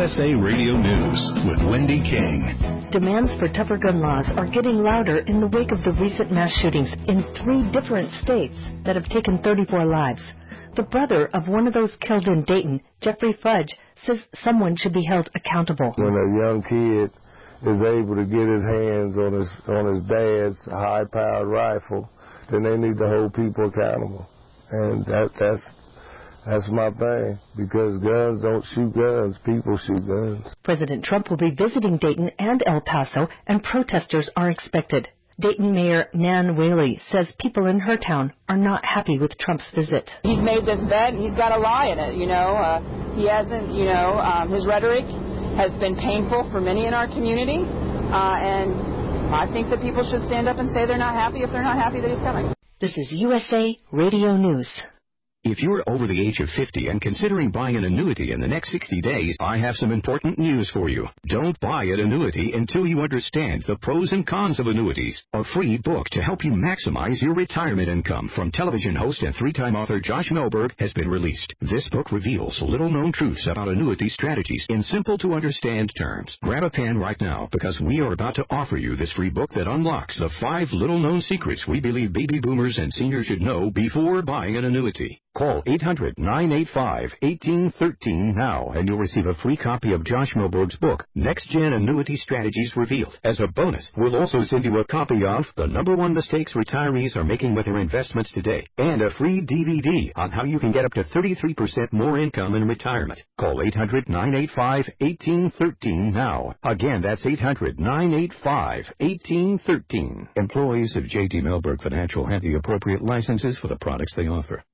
USA Radio News with Wendy King. Demands for tougher gun laws are getting louder in the wake of the recent mass shootings in 3 different states that have taken 34 lives. The brother of one of those killed in Dayton, Jeffrey Fudge, says someone should be held accountable. When a young kid is able to get his hands on his dad's high-powered rifle, then they need to hold people accountable. And that's my thing, because guns don't shoot guns, people shoot guns. President Trump will be visiting Dayton and El Paso, and protesters are expected. Dayton Mayor Nan Whaley says people in her town are not happy with Trump's visit. He's made this bet, and he's got a lie in it, He hasn't, his rhetoric has been painful for many in our community, and I think that people should stand up and say they're not happy if they're not happy that he's coming. This is USA Radio News. If you're over the age of 50 and considering buying an annuity in the next 60 days, I have some important news for you. Don't buy an annuity until you understand the pros and cons of annuities. A free book to help you maximize your retirement income from television host and 3-time author Josh Melberg has been released. This book reveals little-known truths about annuity strategies in simple-to-understand terms. Grab a pen right now, because we are about to offer you this free book that unlocks the 5 little-known secrets we believe baby boomers and seniors should know before buying an annuity. Call 800-985-1813 now, and you'll receive a free copy of Josh Melberg's book, Next Gen Annuity Strategies Revealed. As a bonus, we'll also send you a copy of The #1 Mistakes Retirees Are Making with Their Investments Today, and a free DVD on how you can get up to 33% more income in retirement. Call 800-985-1813 now. Again, that's 800-985-1813. Employees of J.D. Melberg Financial have the appropriate licenses for the products they offer.